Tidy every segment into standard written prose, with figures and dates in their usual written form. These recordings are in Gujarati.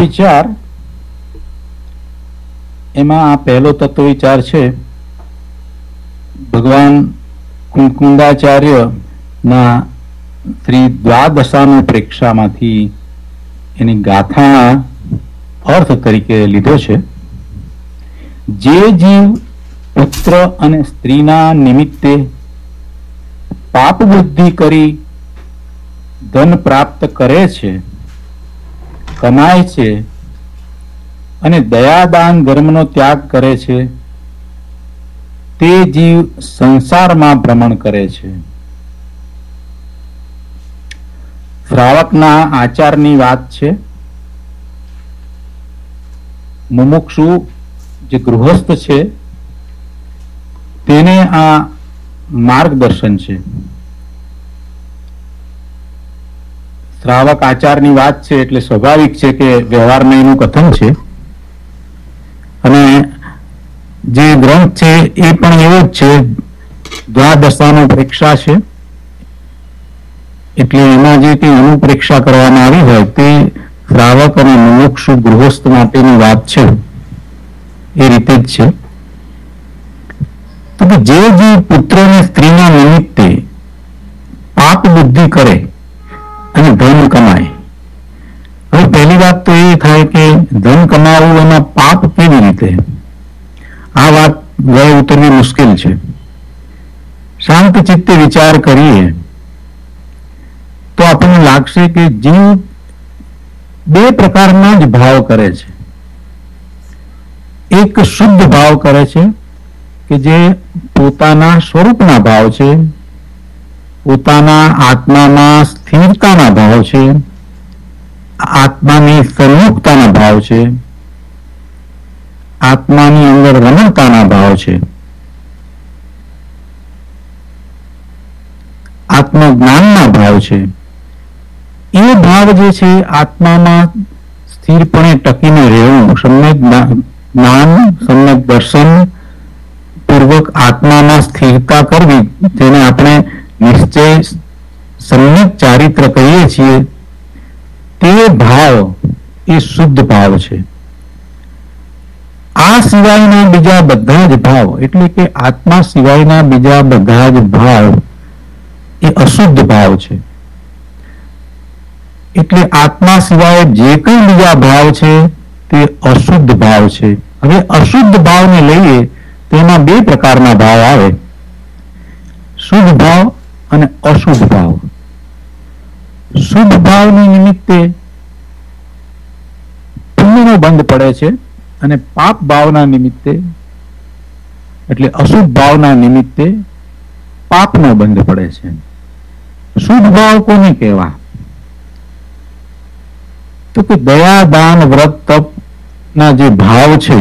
વિચાર, એમાં આ પહેલો તત્વ વિચાર છે ભગવાન કુંકુંદાચાર્ય ના શ્રી દ્વાદશાનું પ્રેક્ષામાંથી એની ગાથાના અર્થ તરીકે લીધો છે. જે જીવ પુત્ર અને સ્ત્રીના નિમિત્તે પાપ બુદ્ધિ કરી ધન પ્રાપ્ત કરે છે, કમાય છે અને દયાદાન ધર્મનો ત્યાગ કરે છે, તે જીવ સંસારમાં ભ્રમણ કરે છે. શ્રાવકના આચારની વાત છે. મુમુક્ષુ જે ગૃહસ્થ છે તેને આ માર્ગદર્શન છે. શ્રાવક આચારની વાત છે એટલે સ્વાભાવિક છે કે વ્યવહારમાં એનું કથન છે. અને જે ગ્રંથ છે એ પણ એવો જ છે, દ્વાદશાનું પ્રેક્ષા છે. એટલે એમાં જે કંઈ અનુપ્રેક્ષા કરવામાં આવી હોય તે શ્રાવક અને મુમુક્ષુ ગૃહસ્થ માટેની વાત છે, એ રીતે જ છે. તો કે જે પુત્ર અને સ્ત્રીના નિમિત્તે પાપ બુદ્ધિ કરે અને ધન કમાય. હવે પહેલી વાત તો એ થાય કે ધન કમાવવું એમાં પાપ કેવી રીતે? આ વાત વય ઉતરવી મુશ્કેલ છે. શાંત ચિત્તે વિચાર કરીએ તો આપણને લાગશે કે જીવ બે પ્રકારના જ ભાવ કરે છે. એક શુદ્ધ ભાવ કરે છે કે જે પોતાના સ્વરૂપના ભાવ છે, પોતાના આત્મામાં સ્થિરતાના ભાવ છે, આત્માની સન્મુખતાના ભાવ છે, આત્માની અંદર રમણતાના ભાવ છે, આત્મજ્ઞાનના ભાવ છે. એ ભાવ જે છે આત્મામાં સ્થિરપણે ટકીને રહેવું, સમ્યક જ્ઞાન, સમ્યક દર્શન પૂર્વક આત્મામાં સ્થિરતા કરવી, જેને આપણે નિશ્ચય સમ્યક ચારિત્ર કહીએ છીએ, તે ભાવ એ શુદ્ધ ભાવ છે. આ સિવાયના બીજા બધા જ ભાવ, એટલે કે આત્મા સિવાયના બીજા બધા જ ભાવ એ અશુદ્ધ ભાવ છે. એટલે આત્મા સિવાય જે કંઈ બીજા ભાવ છે તે અશુદ્ધ ભાવ છે. હવે અશુદ્ધ ભાવને લઈએ તો એમાં બે પ્રકારના ભાવ આવે, શુદ્ધ ભાવ અને અશુદ્ધ ભાવ. શુદ્ધ ભાવની નિમિત્તે પુણ્યનો બંધ પડે છે અને પાપ ભાવના નિમિત્તે એટલે અશુદ્ધ ભાવના નિમિત્તે પાપનો બંધ પડે છે. શુદ્ધ ભાવ કોને કહેવા? તો કે દયા, દાન, વ્રત, તપ ના જે ભાવ છે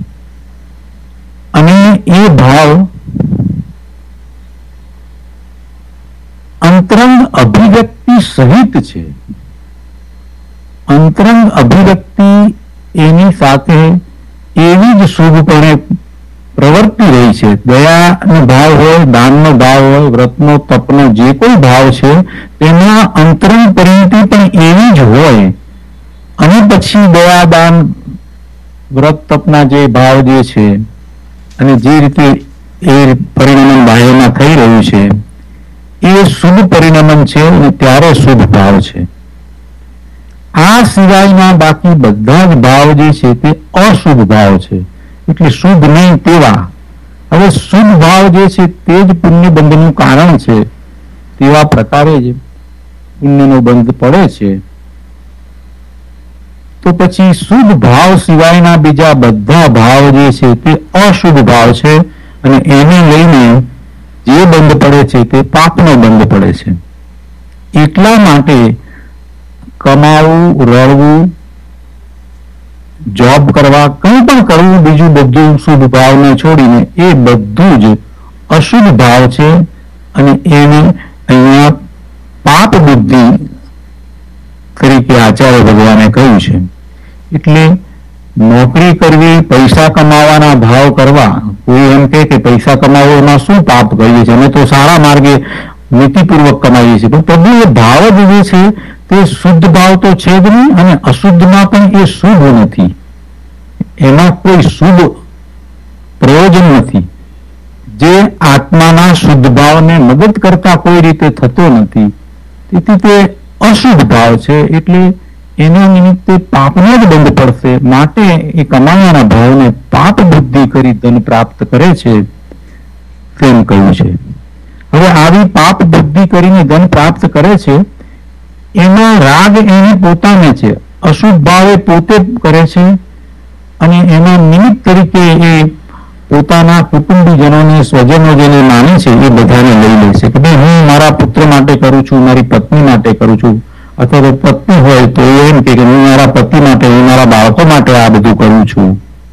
અને એ ભાવ અંતરંગ અભિવ્યક્તિ સહિત છે. અંતરંગ અભિવ્યક્તિ એની સાથે એવી જ શુભપણે પ્રવર્તી રહી છે. દયાનો ભાવ હોય, દાનનો ભાવ હોય, વ્રતનો, તપનો જે કોઈ ભાવ છે તેમાં અંતરંગ પરિણતિ પણ એવી જ હોય. અને પછી દયા, દાન, વ્રત, તપના જે ભાવ જે છે અને જે રીતે એ પરિણમન બાહ્યમાં થઈ રહ્યું છે એ શુભ પરિણમન છે અને ત્યારે શુભ ભાવ છે. આ સિવાયના બાકી બધા જ ભાવ જે છે તે અશુભ ભાવ છે, એટલે શુભ નહીં તેવા. હવે શુભ ભાવ જે છે તે જ પુણ્ય બંધનું કારણ છે, તેવા પ્રકારે જ પુણ્યનો બંધ પડે છે. તો પછી શુભ ભાવ સિવાયના બીજા બધા ભાવ જે છે તે અશુભ ભાવ છે અને એને લઈને જે બંધ પડે છે તે પાપનો બંધ પડે છે. એટલા માટે કમાવું, રળવું, જોબ કરવા, કંઈ પણ કરવું, બીજું બધું શુભ ભાવને છોડીને એ બધું જ અશુભ ભાવ છે અને એને અહીંયા પાપ બુદ્ધિ તરીકે આચાર્ય ભગવાને કહ્યું છે. એટલે નોકરી કરવી, પૈસા કમાવાના ભાવ કરવા, કોઈ એમ કે પૈસા કમાવો એમાં શું પાપ કરીએ છીએ, અમે તો સારા માર્ગે નીતિપૂર્વક કમાઈએ છીએ, પણ પ્રભુ એ ભાવ જ જે છે તે શુદ્ધ ભાવ તો છે જ નહીં, અને અશુદ્ધમાં પણ એ શુભ નથી. એમાં કોઈ શુભ પ્રયોજન નથી. જે આત્માના શુદ્ધ ભાવને મદદ કરતા કોઈ રીતે થતો નથી, તેથી તે અશુદ્ધ ભાવ છે. એટલે એના નિમિત્તે પાપનો જ દંડ પડશે. માટે એ કમાયાના ભાવને પાપ બુદ્ધિ કરી ધન પ્રાપ્ત કરે છે, તેમ કહ્યું છે. હવે આવી પાપ બુદ્ધિ કરીને ધન પ્રાપ્ત કરે છે, એમાં રાગ એને પોતાને છે, અશુદ્ધ ભાવ એ પોતે કરે છે, અને એના નિમિત્ત તરીકે એ પોતાના કુટુંબીજનોને, સ્વજનો જેને માને છે એ બધાને લઈ લે છે કે ભાઈ હું મારા પુત્ર માટે કરું છું, મારી પત્ની માટે કરું છું, અથવા તો પત્ની હોય તો એમ કે હું મારા પતિ માટે, હું મારા બાળકો માટે આ બધું કરું છું.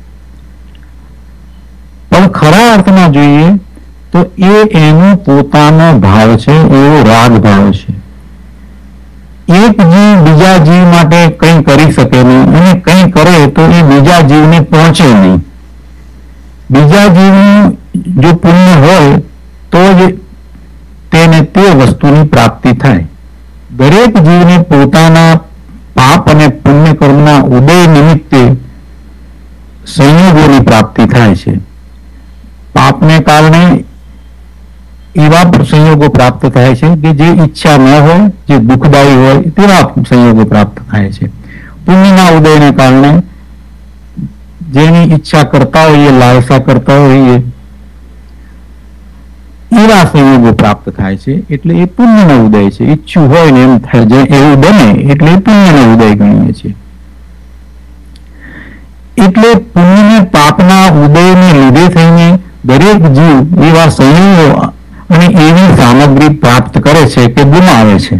પણ ખરા અર્થમાં જોઈએ તો એ એનો પોતાનો ભાવ છે, એવો રાગ ભાવ છે. એક જીવ બીજા જીવ માટે કંઈ કરી શકે નહીં, અને કંઈ કરે તો એ બીજા જીવને પહોંચે નહીં. બીજા જીવનું જો પુણ્ય હોય તો જ તેને તે વસ્તુની પ્રાપ્તિ થાય. દરેક જીવને પોતાના પાપ અને પુણ્ય કર્મના ઉદય નિમિત્તે સંયોગોની પ્રાપ્તિ થાય છે. પાપને કારણે એવા સંયોગો પ્રાપ્ત થાય છે કે જે ઈચ્છા ન હોય, જે દુઃખદાયી હોય તેવા સંયોગો પ્રાપ્ત થાય છે. પુણ્યના ઉદયને કારણે જેની ઈચ્છા કરતા હોઈએ, લાલસા કરતા હોઈએ, એવા સંયોગો પ્રાપ્ત થાય છે. એટલે એ પુણ્યનો ઉદય છે. ઈચ્છું હોય ને એમ થાય જે એવું બને એટલે એ પુણ્યનો ઉદય ગણીએ છીએ. એટલે પુણ્ય પાપના ઉદયને લીધે થઈને દરેક જીવ એવા સંયોગો અને એવી સામગ્રી પ્રાપ્ત કરે છે કે ગુમાવે છે.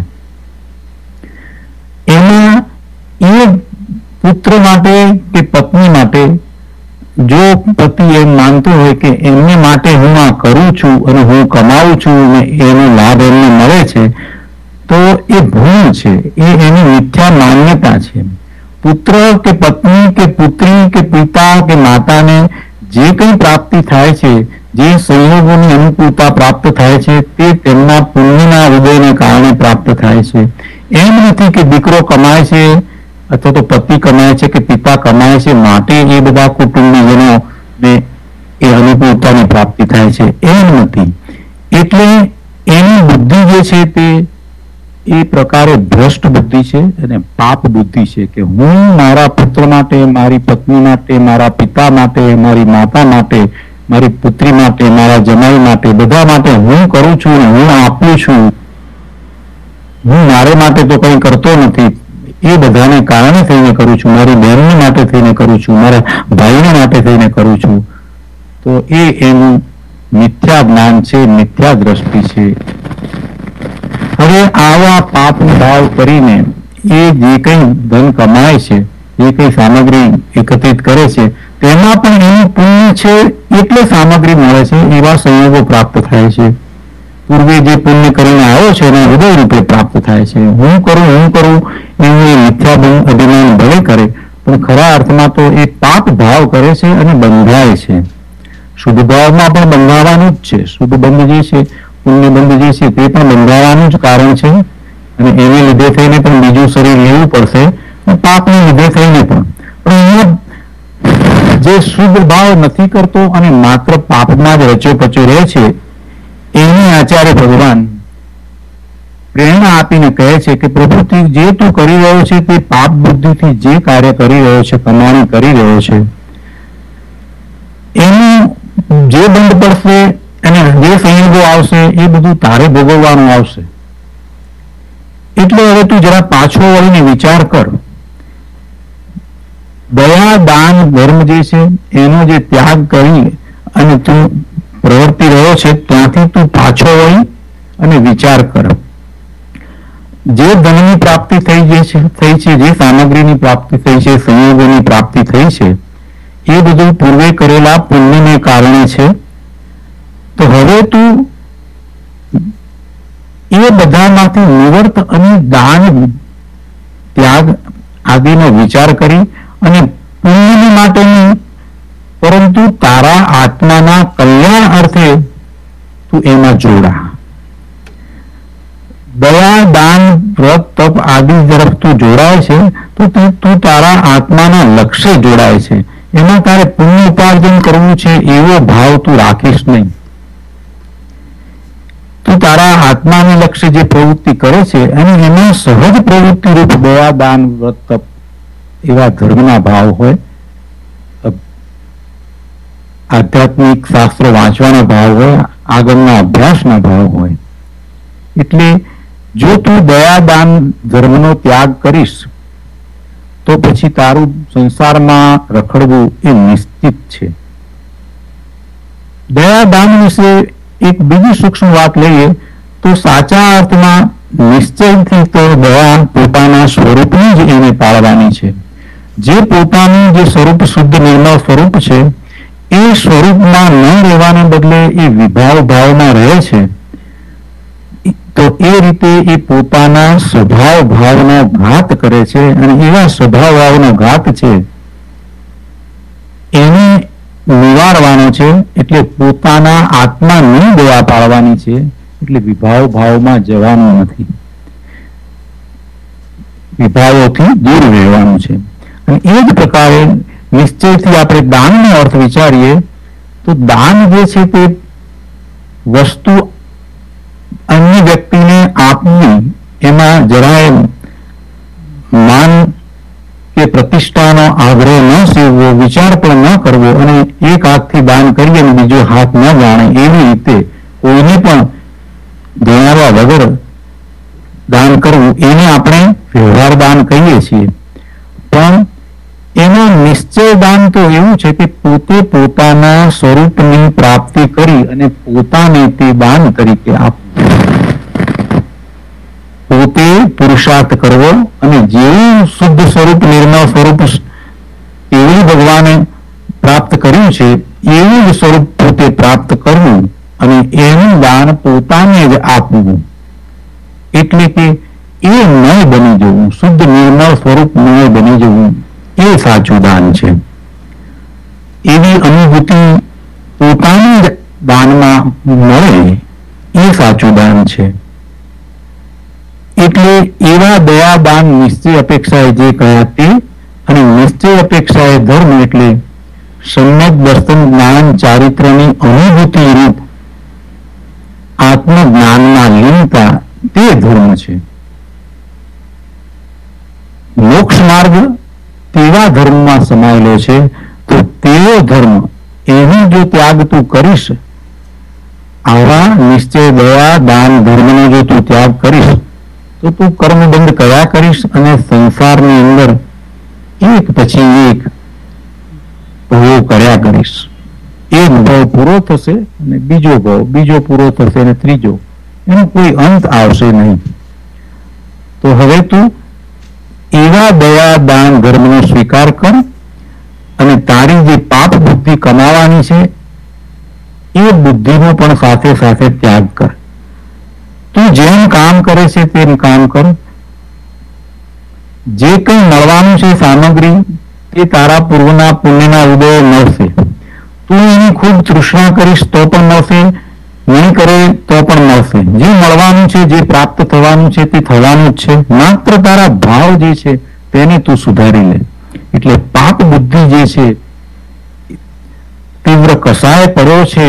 એમાં એ પુત્ર માટે કે પત્ની માટે જો પતિ એમ માનતો હોય કે એમને માટે હું આ કરું છું અને હું કમાવું છું અને એનો લાભ એમને મળે છે, તો એ ભૂલ છે, એ એની મિથ્યા માન્યતા છે. પુત્ર કે પત્ની કે પુત્રી કે પિતા કે માતાને જે કંઈ પ્રાપ્તિ થાય છે, જે સંયોગોની અનુકૂળતા પ્રાપ્ત થાય છે, તે તેમના પુણ્યના ઉદયને કારણે પ્રાપ્ત થાય છે. એમ નથી કે દીકરો કમાય છે અથવા તો પતિ કમાય છે કે પિતા કમાય છે માટે એ બધા કુટુંબીજનોને એ અનુકૂળતાની પ્રાપ્તિ થાય છે, એમ નથી. એટલે એની બુદ્ધિ જે છે તે એ પ્રકારે ભ્રષ્ટ બુદ્ધિ છે અને પાપ બુદ્ધિ છે કે હું મારા પુત્ર માટે, મારી પત્ની માટે, મારા પિતા માટે, મારી માતા માટે, મારી પુત્રી માટે, મારા જમાઈ માટે, બધા માટે હું કરું છું, હું આપું છું, હું મારે માટે તો કંઈ કરતો નથી, એ બધાને કારણે થઈને કરું છું, મારી બહેનને માટે થઈને કરું છું, મારા ભાઈને માટે થઈને કરું છું. તો એ એનું મિથ્યા જ્ઞાન છે, મિથ્યા દ્રષ્ટિ છે. હવે આવા પાપ ભાવ કરીને એ જે કંઈ ધન કમાય છે, જે કંઈ સામગ્રી એકત્રિત કરે છે, તેમાં પણ એનું પુણ્ય છે એટલે સામગ્રી મળે છે, એવા સંયોગો પ્રાપ્ત થાય છે. પૂર્વે જે પુણ્ય કરીને આવ્યો છે એના હૃદય રૂપે પ્રાપ્ત થાય છે. હું કરું એવું એ મિથ્યા અભિમાન ભલે કરે, પણ ખરા અર્થમાં તો એ પાપ ભાવ કરે છે અને બંધાય છે. શુદ્ધ ભાવમાં પણ બંધાવાનું જ છે. શુદ્ધ બંધ જે છે, પુણ્ય બંધ જે છે, તે પણ બંધાવાનું જ કારણ છે. અને એને લીધે થઈને પણ બીજું શરીર લેવું પડશે, પાપને લીધે થઈને પણ. પણ જે શુદ્ધ ભાવ નથી કરતો અને માત્ર પાપમાં જ રચ્યો પચ્યો રહે છે, એની આચાર્ય ભગવાન પ્રેરણા આપીને કહે છે કે પ્રભુ જે તું કરી રહ્યો છે તે પાપ બુદ્ધિથી જે કાર્ય કરી રહ્યો છે, કમાણી કરી રહ્યો છે, એનું જે બંધ પડશે અને જે સંયોગો આવશે એ બધું તારે ભોગવવાનું આવશે. એટલે હવે તું જરા પાછો વળીને વિચાર કર. દયા, દાન, ધર્મ જે છે એનો જે ત્યાગ કરી અને તું પ્રવર્તી રહ્યો છે, ત્યાંથી તું પાછો વળી અને વિચાર કર. જે ધનની પ્રાપ્તિ થઈ છે, જે સામગ્રીની પ્રાપ્તિ થઈ છે, સંયોગોની પ્રાપ્તિ થઈ છે, એ બધું પૂર્વે કરેલા પુણ્યને કારણે છે. તો હવે તું એ બધામાંથી નિવૃત્ત અને દાન, ત્યાગ આદિનો વિચાર કરી અને પુણ્યની માટે નહીં, પરંતુ તારા આત્માના કલ્યાણ અર્થે તું એમાં જોડા. દયા, દાન, વ્રત, તપ આદિ તરફ તું જોડાય છે તો તું તારા આત્માના લક્ષ્ય જોડાય છે. એમાં તારે પુણ્ય ઉપાર્જન કરવું છે એવો ભાવ તું રાખીશ નહીં. તું તારા આત્માને લક્ષ્ય જે પ્રવૃત્તિ કરે છે અને એમાં સહજ પ્રવૃત્તિ રૂપ દયા, દાન, વ્રત, તપ એવા ધર્મના ભાવ હોય, આધ્યાત્મિક શાસ્ત્રો વાંચવાના ભાવ હોય, આગળના અભ્યાસના ભાવ હોય. એટલે જો તું દયા, દાન, ધર્મનો ત્યાગ કરીશ તો પછી તારું સંસારમાં રખડવું એ નિશ્ચિત છે. દયા, દાન વિશે એક બીજી સૂક્ષ્મ વાત લઈએ તો સાચા અર્થમાં નિશ્ચયથી તો દયા પોતાના સ્વરૂપની જ એને પાળવાની છે. જે પોતાનું જે સ્વરૂપ શુદ્ધ નિર્મળ સ્વરૂપ છે એ સ્વરૂપમાં ન રહેવાને બદલે એ વિભાવ ભાવમાં રહે છે તો એ રીતે એ પોતાના સ્વભાવ ભાવનો ઘાત કરે છે અને એવા સ્વભાવ ભાવનો ઘાત છે એને નિવારવાનો છે. એટલે પોતાના આત્માની દયા પાળવાની છે. એટલે વિભાવ ભાવમાં જવાનું નથી, વિભાવોથી દૂર રહેવાનું છે. અને એ જ પ્રકારે નિશ્ચયથી આપણે દાનનો અર્થ વિચારીએ તો દાન જે છે તે વસ્તુ અન્ય વ્યક્તિને આપવી, એમાં જરાય માન કે પ્રતિષ્ઠાનો આગ્રહ ન સેવવો, વિચાર પણ ન કરવો અને એક હાથથી દાન કરીએ અને બીજો હાથ ન જાણે એવી રીતે કોઈને પણ જણાવ્યા વગર દાન કરવું એને આપણે વ્યવહાર દાન કહીએ છીએ. પણ એમાં નિશ્ચય દાન તો એવું છે કે પોતે પોતાના સ્વરૂપની પ્રાપ્તિ કરી અને પોતાને તે દાન તરીકે આપવું, પોતે પુરુષાર્થ કરવો અને જેવું શુદ્ધ સ્વરૂપ નિર્મળ સ્વરૂપ એવું ભગવાને પ્રાપ્ત કર્યું છે એવું જ સ્વરૂપ પોતે પ્રાપ્ત કરવું અને એનું દાન પોતાને જ આપવું. એટલે કે એ નય બની જવું, શુદ્ધ નિર્મળ સ્વરૂપ નય બની જવું એ સાચું દાન છે. એવી અનુભૂતિ પોતાની જ દાનમાં મળે એ સાચું દાન છે. એટલે એવા દયા, દાન, નિશ્ચય અપેક્ષાએ જે કહ્યા તે અને નિશ્ચય અપેક્ષાએ ધર્મ એટલે સમ્યક દર્શન, જ્ઞાન, ચારિત્રની અનુભૂતિ રૂપ આત્મજ્ઞાનમાં લીનતા તે ધર્મ છે. મોક્ષ માર્ગ તેવા ધર્મમાં સમાયેલો છે તો તેવો ધર્મ એનો જો ત્યાગ તું કરીશ, આવા નિશ્ચય, દયા, દાન, ધર્મનો જો તું ત્યાગ કરીશ તો તું કર્મબંધ કર્યા કરીશ અને સંસારની અંદર એક પછી એક ભવ કર્યા કરીશ. એક ભવ પૂરો થશે અને બીજો ભવ, બીજો પૂરો થશે અને ત્રીજો, એનો કોઈ અંત આવશે નહીં. તો હવે તું એવા દયા, દાન, ધર્મનો સ્વીકાર કર અને તારી જે પાપ બુદ્ધિ કમાવાની છે એ બુદ્ધિનો પણ સાથે સાથે ત્યાગ કર. તું જેમ કામ કરે છે તેમ કામ કર. જે કંઈ મળવાનું છે સામગ્રી તે તારા પૂર્વના પુણ્યના ઉદય મળશે. તું એની ખૂબ તૃષ્ણા કરીશ તો પણ મળશે, નહીં કરે તો પણ મળશે. જે મળવાનું છે, જે પ્રાપ્ત થવાનું છે તે થવાનું જ છે. માત્ર તારા ભાવ જે છે તેને તું સુધારી લે. એટલે પાપ બુદ્ધિ જે છે, તીવ્ર કસાય પડ્યો છે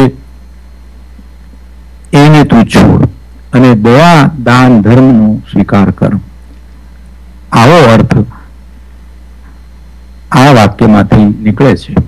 એને તું છોડ અને દયા, દાન, ધર્મનો સ્વીકાર કર. આવો અર્થ આ વાક્યમાંથી નીકળે છે.